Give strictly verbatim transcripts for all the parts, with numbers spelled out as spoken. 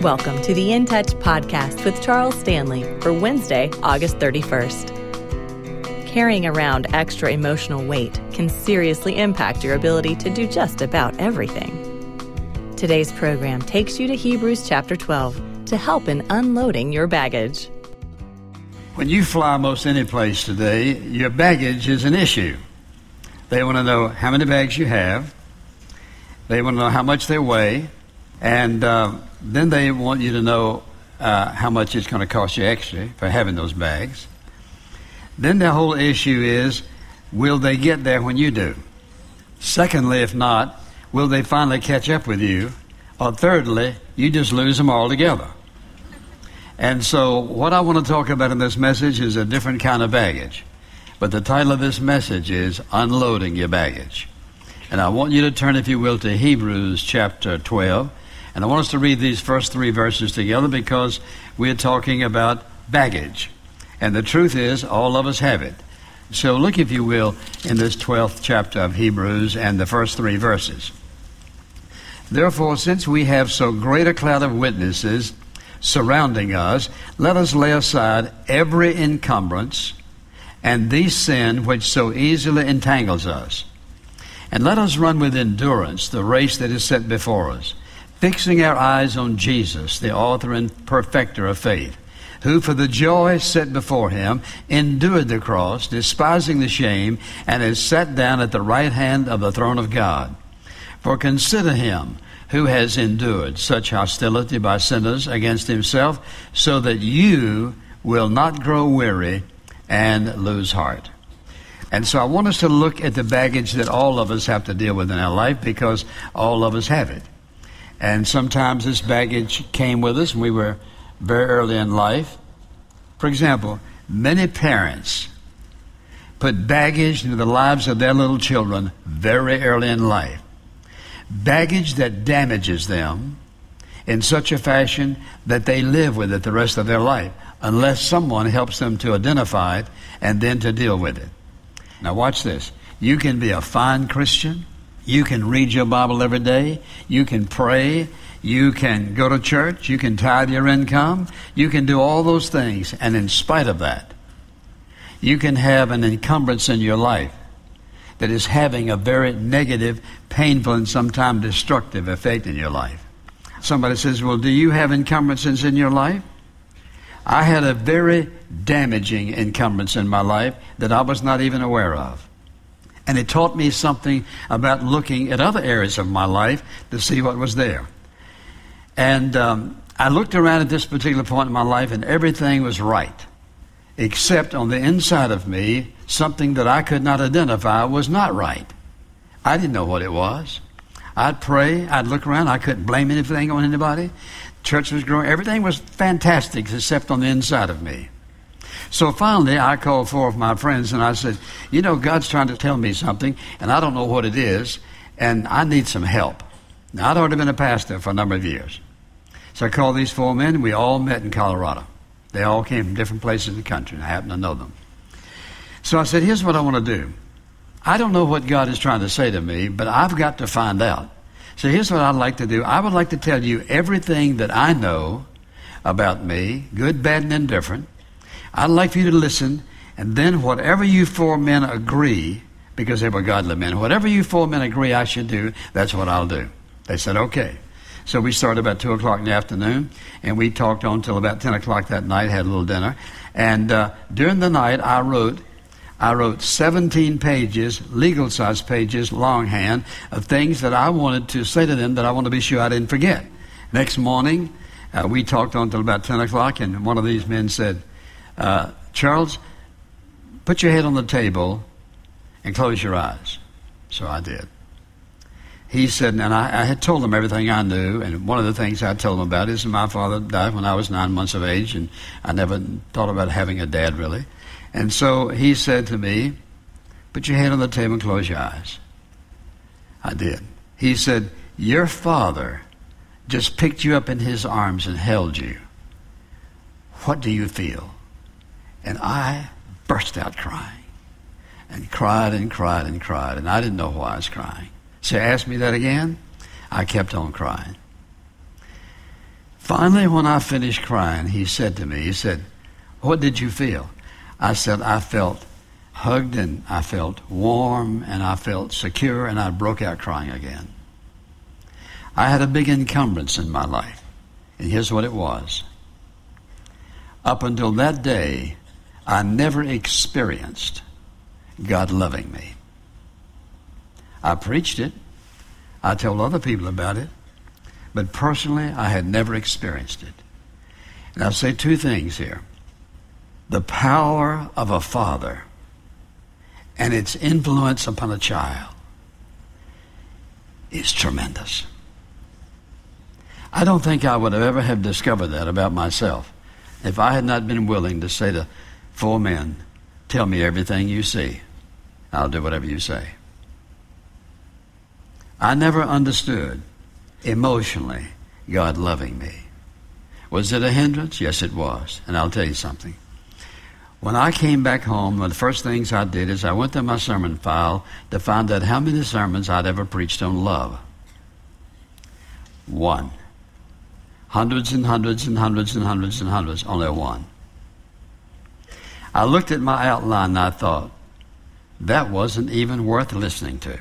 Welcome to the In Touch podcast with Charles Stanley for Wednesday, August thirty-first. Carrying around extra emotional weight can seriously impact your ability to do just about everything. Today's program takes you to Hebrews chapter twelve to help in unloading your baggage. When you fly most any place today, your baggage is an issue. They want to know how many bags you have. They want to know how much they weigh. And uh, then they want you to know uh, how much it's going to cost you extra for having those bags. Then the whole issue is, will they get there when you do? Secondly, if not, will they finally catch up with you? Or thirdly, you just lose them altogether. And so what I want to talk about in this message is a different kind of baggage. But the title of this message is Unloading Your Baggage. And I want you to turn, if you will, to Hebrews chapter twelve. And I want us to read these first three verses together because we're talking about baggage. And the truth is, all of us have it. So look, if you will, in this twelfth chapter of Hebrews and the first three verses. Therefore, since we have so great a cloud of witnesses surrounding us, let us lay aside every encumbrance and the sin which so easily entangles us. And let us run with endurance the race that is set before us, fixing our eyes on Jesus, the author and perfecter of faith, who for the joy set before him endured the cross, despising the shame, and is set down at the right hand of the throne of God. For consider him who has endured such hostility by sinners against himself, so that you will not grow weary and lose heart. And so I want us to look at the baggage that all of us have to deal with in our life, because all of us have it. And sometimes this baggage came with us when we were very early in life. For example, many parents put baggage into the lives of their little children very early in life. Baggage that damages them in such a fashion that they live with it the rest of their life, unless someone helps them to identify it and then to deal with it. Now watch this. You can be a fine Christian. You can read your Bible every day. You can pray. You can go to church. You can tithe your income. You can do all those things. And in spite of that, you can have an encumbrance in your life that is having a very negative, painful, and sometimes destructive effect in your life. Somebody says, well, do you have encumbrances in your life? I had a very damaging encumbrance in my life that I was not even aware of. And it taught me something about looking at other areas of my life to see what was there. And um, I looked around at this particular point in my life, and everything was right, except on the inside of me, something that I could not identify was not right. I didn't know what it was. I'd pray, I'd look around, I couldn't blame anything on anybody. Church was growing, everything was fantastic except on the inside of me. So finally, I called four of my friends and I said, you know, God's trying to tell me something, and I don't know what it is, and I need some help. Now, I'd already been a pastor for a number of years. So I called these four men, and we all met in Colorado. They all came from different places in the country, and I happened to know them. So I said, here's what I want to do. I don't know what God is trying to say to me, but I've got to find out. So here's what I'd like to do. I would like to tell you everything that I know about me, good, bad, and indifferent. I'd like for you to listen, and then whatever you four men agree, because they were godly men, whatever you four men agree I should do, that's what I'll do. They said, okay. So we started about two o'clock in the afternoon, and we talked on till about ten o'clock that night, had a little dinner. And uh, during the night, I wrote, I wrote seventeen pages, legal-sized pages, longhand, of things that I wanted to say to them that I wanted to be sure I didn't forget. Next morning, uh, we talked on till about ten o'clock, and one of these men said, Uh, Charles, put your head on the table and close your eyes. So I did. He said, and I, I had told him everything I knew, and one of the things I told him about is my father died when I was nine months of age, and I never thought about having a dad, really. And so he said to me, put your head on the table and close your eyes. I did. He said, your father just picked you up in his arms and held you. What do you feel? And I burst out crying and cried and cried and cried, and I didn't know why I was crying. So he asked me that again. I kept on crying. Finally, when I finished crying, he said to me, he said, "What did you feel?" I said, "I felt hugged, and I felt warm, and I felt secure," and I broke out crying again. I had a big encumbrance in my life, and here's what it was. Up until that day, I never experienced God loving me. I preached it. I told other people about it. But personally, I had never experienced it. And I'll say two things here. The power of a father and its influence upon a child is tremendous. I don't think I would have ever have discovered that about myself if I had not been willing to say to four men, "Tell me everything you see. I'll do whatever you say." I never understood emotionally God loving me. Was it a hindrance? Yes, it was. And I'll tell you something. When I came back home, one of the first things I did is I went to my sermon file to find out how many sermons I'd ever preached on love. One. Hundreds and hundreds and hundreds and hundreds and hundreds. Only one. I looked at my outline and I thought, that wasn't even worth listening to,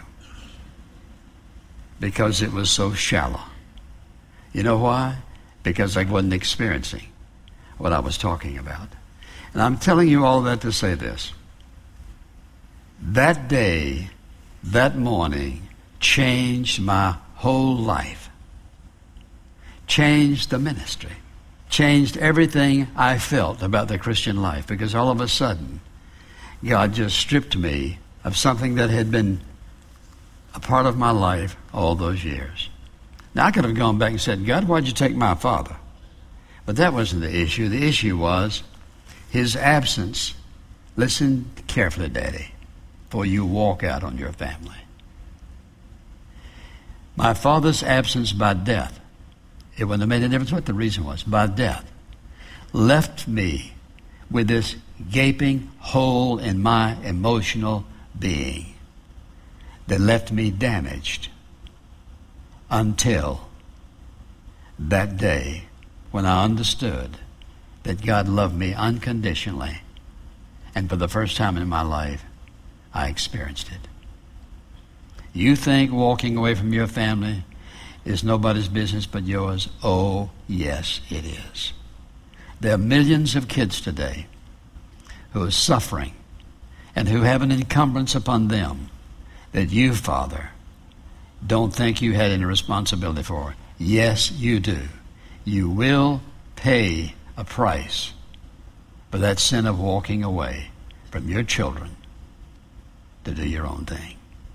because it was so shallow. You know why? Because I wasn't experiencing what I was talking about. And I'm telling you all that to say this. That day, that morning, changed my whole life. Changed the ministry. Changed everything I felt about the Christian life, because all of a sudden, God just stripped me of something that had been a part of my life all those years. Now, I could have gone back and said, "God, why'd you take my father?" But that wasn't the issue. The issue was his absence. Listen carefully, Daddy, before you walk out on your family. My father's absence by death, it wouldn't have made a difference what the reason was, by death, left me with this gaping hole in my emotional being that left me damaged until that day when I understood that God loved me unconditionally, and for the first time in my life, I experienced it. You think walking away from your family is nobody's business but yours? Oh, yes, it is. There are millions of kids today who are suffering and who have an encumbrance upon them that you, Father, don't think you had any responsibility for. Yes, you do. You will pay a price for that sin of walking away from your children to do your own thing.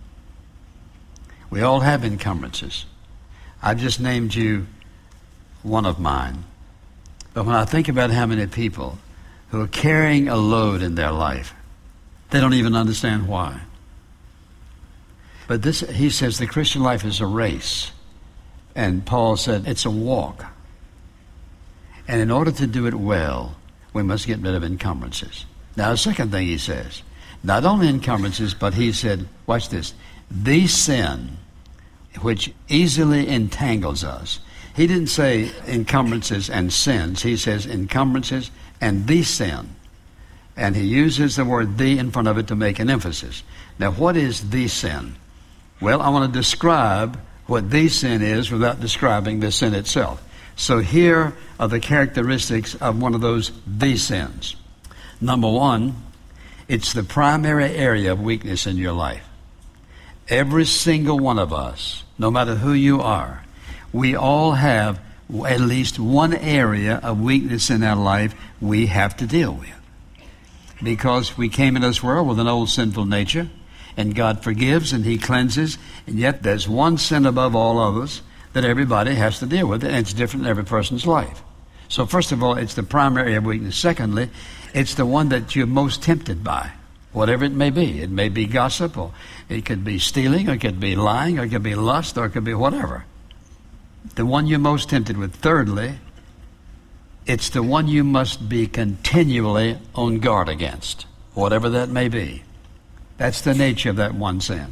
We all have encumbrances. I've just named you one of mine. But when I think about how many people who are carrying a load in their life, they don't even understand why. But this, he says, the Christian life is a race. And Paul said it's a walk. And in order to do it well, we must get rid of encumbrances. Now, the second thing he says, not only encumbrances, but he said, watch this, the sin which easily entangles us. He didn't say encumbrances and sins. He says encumbrances and the sin. And he uses the word the in front of it to make an emphasis. Now, what is the sin? Well, I want to describe what the sin is without describing the sin itself. So here are the characteristics of one of those the sins. Number one, it's the primary area of weakness in your life. Every single one of us, no matter who you are, we all have at least one area of weakness in our life we have to deal with. Because we came into this world with an old sinful nature, and God forgives and he cleanses, and yet there's one sin above all others that everybody has to deal with, and it's different in every person's life. So first of all, it's the primary area of weakness. Secondly, it's the one that you're most tempted by, whatever it may be. It may be gossip, or it could be stealing, or it could be lying, or it could be lust, or it could be whatever. The one you're most tempted with. Thirdly, it's the one you must be continually on guard against, whatever that may be. That's the nature of that one sin.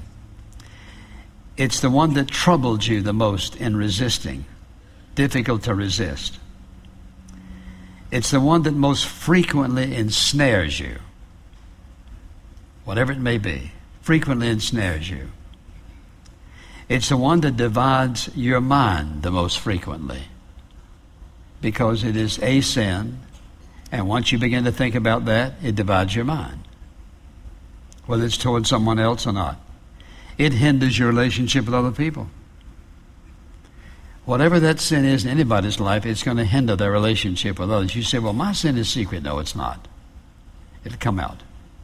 It's the one that troubles you the most in resisting, difficult to resist. It's the one that most frequently ensnares you. Whatever it may be, frequently ensnares you. It's the one that divides your mind the most frequently, because it is a sin, and once you begin to think about that, it divides your mind, whether it's toward someone else or not. It hinders your relationship with other people. Whatever that sin is in anybody's life, it's going to hinder their relationship with others. You say, well, my sin is secret. No, it's not. It'll come out.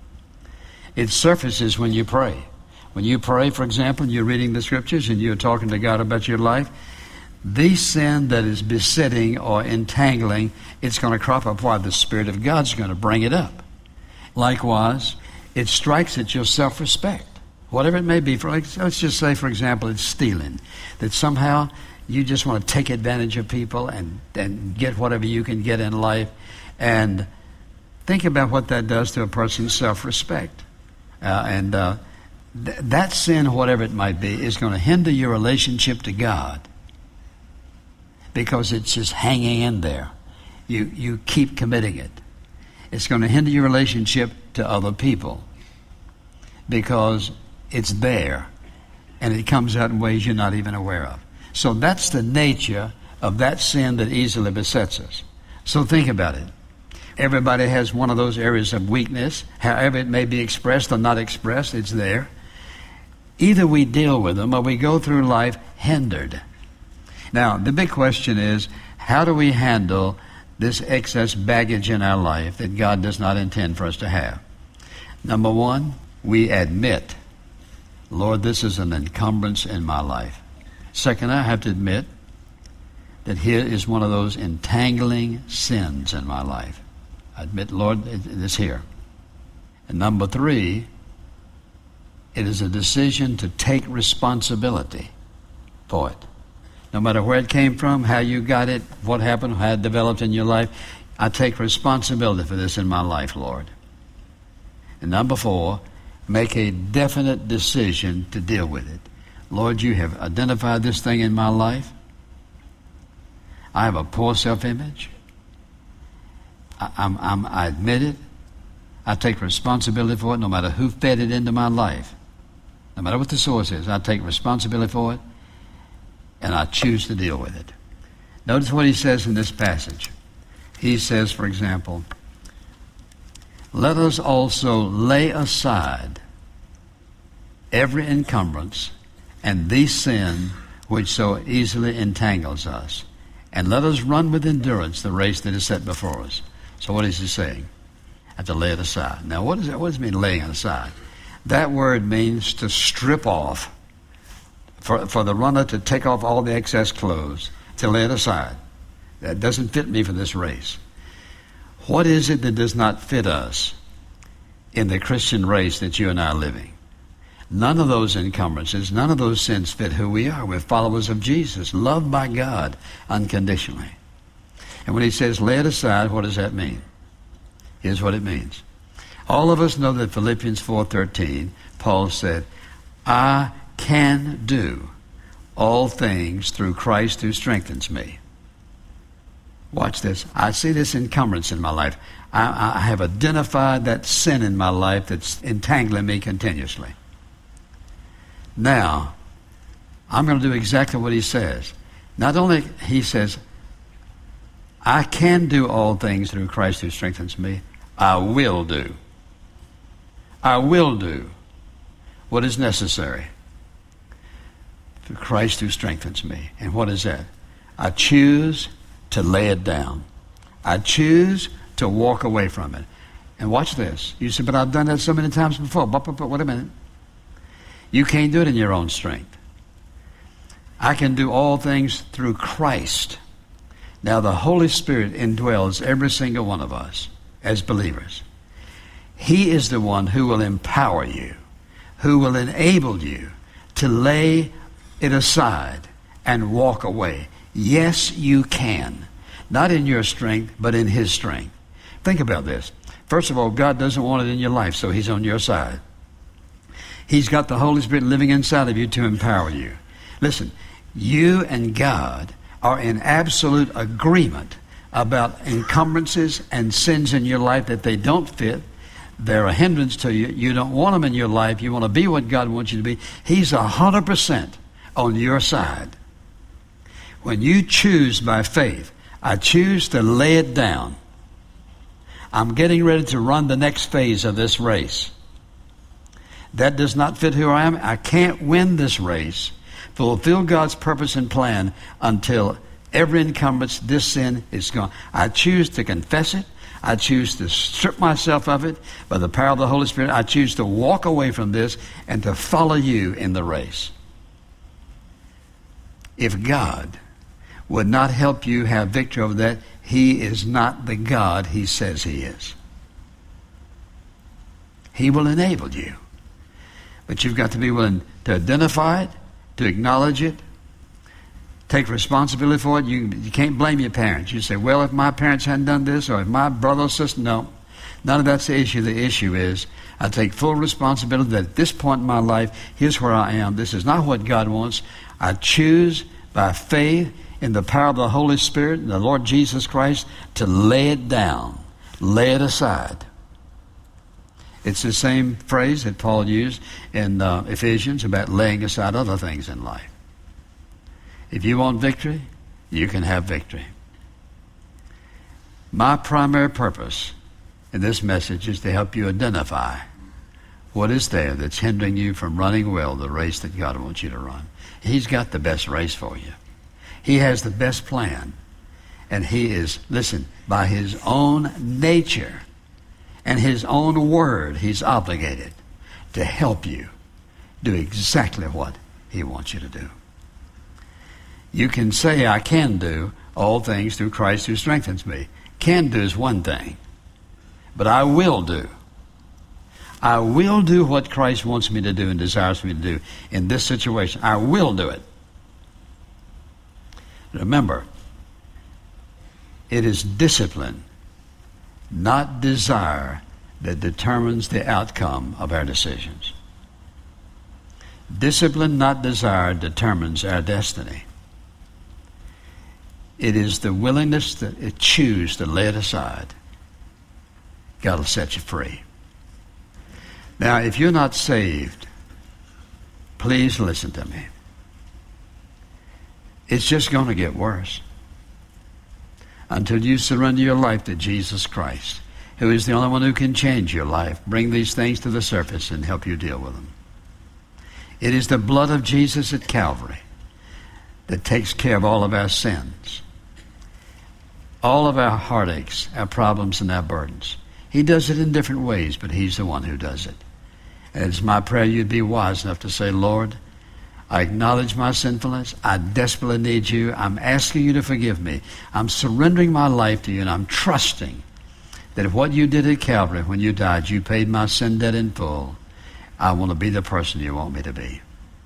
It surfaces when you pray. When you pray, for example, you're reading the scriptures and you're talking to God about your life, the sin that is besetting or entangling, it's going to crop up. Why? The Spirit of God's going to bring it up. Likewise, it strikes at your self-respect. Whatever it may be. For, let's just say, for example, it's stealing. That somehow you just want to take advantage of people and, and get whatever you can get in life. And think about what that does to a person's self-respect. Uh, and uh, th- that sin, whatever it might be, is going to hinder your relationship to God, because it's just hanging in there. You, you keep committing it. It's going to hinder your relationship to other people, because it's there and it comes out in ways you're not even aware of. So that's the nature of that sin that easily besets us. So think about it. Everybody has one of those areas of weakness. However it may be expressed or not expressed, it's there. Either we deal with them or we go through life hindered. Now, the big question is, how do we handle this excess baggage in our life that God does not intend for us to have? Number one, we admit, Lord, this is an encumbrance in my life. Second, I have to admit that here is one of those entangling sins in my life. I admit, Lord, it is here. And number three, it is a decision to take responsibility for it. No matter where it came from, how you got it, what happened, how it developed in your life, I take responsibility for this in my life, Lord. And number four, make a definite decision to deal with it. Lord, you have identified this thing in my life. I have a poor self-image. I, I'm, I'm, I admit it. I take responsibility for it, no matter who fed it into my life. No matter what the source is, I take responsibility for it, and I choose to deal with it. Notice what he says in this passage. He says, for example, let us also lay aside every encumbrance and the sin which so easily entangles us, and let us run with endurance the race that is set before us. So what is he saying? I have to lay it aside. Now, what, is that, what does it mean, laying it aside? That word means to strip off, for, for the runner to take off all the excess clothes, to lay it aside. That doesn't fit me for this race. What is it that does not fit us in the Christian race that you and I are living? None of those encumbrances, none of those sins fit who we are. We're followers of Jesus, loved by God unconditionally. And when he says lay it aside, what does that mean? Here's what it means. All of us know that Philippians four thirteen, Paul said, I can do all things through Christ who strengthens me. Watch this. I see this encumbrance in my life. I, I have identified that sin in my life that's entangling me continuously. Now, I'm going to do exactly what he says. Not only, he says, I can do all things through Christ who strengthens me. I will do. I will do what is necessary through Christ who strengthens me. And what is that? I choose to lay it down. I choose to walk away from it. And watch this. You say, but I've done that so many times before. But, but, but wait a minute. You can't do it in your own strength. I can do all things through Christ. Now, the Holy Spirit indwells every single one of us as believers. He is the one who will empower you, who will enable you to lay it aside and walk away. Yes, you can. Not in your strength, but in His strength. Think about this. First of all, God doesn't want it in your life, so He's on your side. He's got the Holy Spirit living inside of you to empower you. Listen, you and God are in absolute agreement about encumbrances and sins in your life that they don't fit. They're a hindrance to you. You don't want them in your life. You want to be what God wants you to be. He's one hundred percent on your side. When you choose by faith, I choose to lay it down. I'm getting ready to run the next phase of this race. That does not fit who I am. I can't win this race, fulfill God's purpose and plan until every encumbrance, this sin is gone. I choose to confess it. I choose to strip myself of it by the power of the Holy Spirit. I choose to walk away from this and to follow you in the race. If God would not help you have victory over that, He is not the God He says He is. He will enable you. But you've got to be willing to identify it, to acknowledge it, take responsibility for it. You, you can't blame your parents. You say, well, if my parents hadn't done this, or if my brother or sister, no. None of that's the issue. The issue is I take full responsibility that at this point in my life, here's where I am. This is not what God wants. I choose by faith in the power of the Holy Spirit and the Lord Jesus Christ to lay it down, lay it aside. It's the same phrase that Paul used in uh, Ephesians about laying aside other things in life. If you want victory, you can have victory. My primary purpose in this message is to help you identify what is there that's hindering you from running well the race that God wants you to run. He's got the best race for you. He has the best plan. And He is, listen, by His own nature and His own word, He's obligated to help you do exactly what He wants you to do. You can say, I can do all things through Christ who strengthens me. Can do is one thing. But I will do. I will do what Christ wants me to do and desires me to do in this situation. I will do it. Remember, it is discipline, not desire, that determines the outcome of our decisions. Discipline, not desire, determines our destiny. It is the willingness to choose to lay it aside. God will set you free. Now, if you're not saved, please listen to me. It's just going to get worse until you surrender your life to Jesus Christ, who is the only one who can change your life, bring these things to the surface, and help you deal with them. It is the blood of Jesus at Calvary that takes care of all of our sins, all of our heartaches, our problems, and our burdens. He does it in different ways, but He's the one who does it. And it's my prayer you'd be wise enough to say, Lord, I acknowledge my sinfulness. I desperately need you. I'm asking you to forgive me. I'm surrendering my life to you, and I'm trusting that what you did at Calvary when you died, you paid my sin debt in full. I want to be the person you want me to be.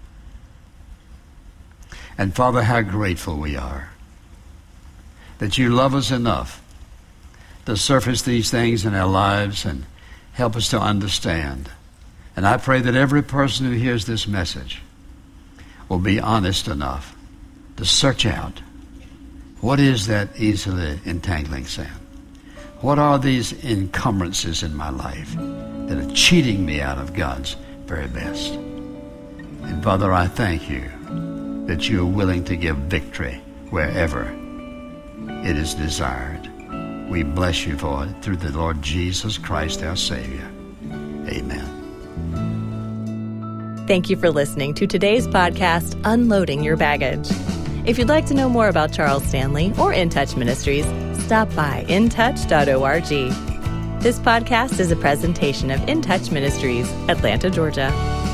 And Father, how grateful we are that you love us enough to surface these things in our lives and help us to understand. And I pray that every person who hears this message will be honest enough to search out what is that easily entangling sin. What are these encumbrances in my life that are cheating me out of God's very best? And Father, I thank you that you are willing to give victory wherever it is desired. We bless you for it through the Lord Jesus Christ, our Savior. Amen. Thank you for listening to today's podcast, Unloading Your Baggage. If you'd like to know more about Charles Stanley or In Touch Ministries, stop by in touch dot org. This podcast is a presentation of In Touch Ministries, Atlanta, Georgia.